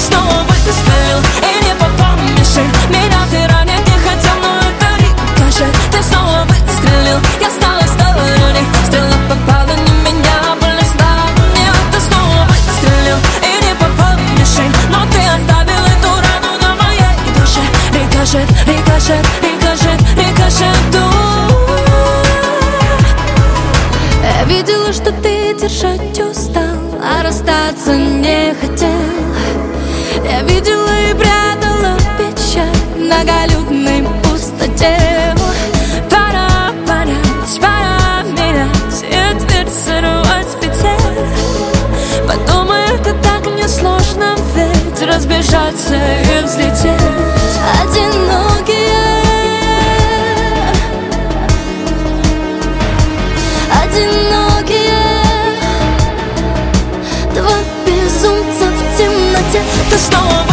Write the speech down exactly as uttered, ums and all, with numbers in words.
снова выстрелил и не попал в мишень. Меня ты ранить не хотел, но это рикошет. Ты снова выстрелил, я стала в стороне. Стрела попала не в меня, боль стала мне. Ты снова выстрелил и не попал в мишень, но ты оставил эту рану на моей душе. Рикошет, рикошет, рикошет, рикошет. Я видела, что ты держать устал, а расстаться не хотел. Я видела и прятала печаль в многолюдной пустоте. Пора понять, пора менять и дверь сорвать с петель. Подумай, это так несложно, ведь разбежаться и взлететь. Одинокие, одинокие, два безумца в темноте. Ты снова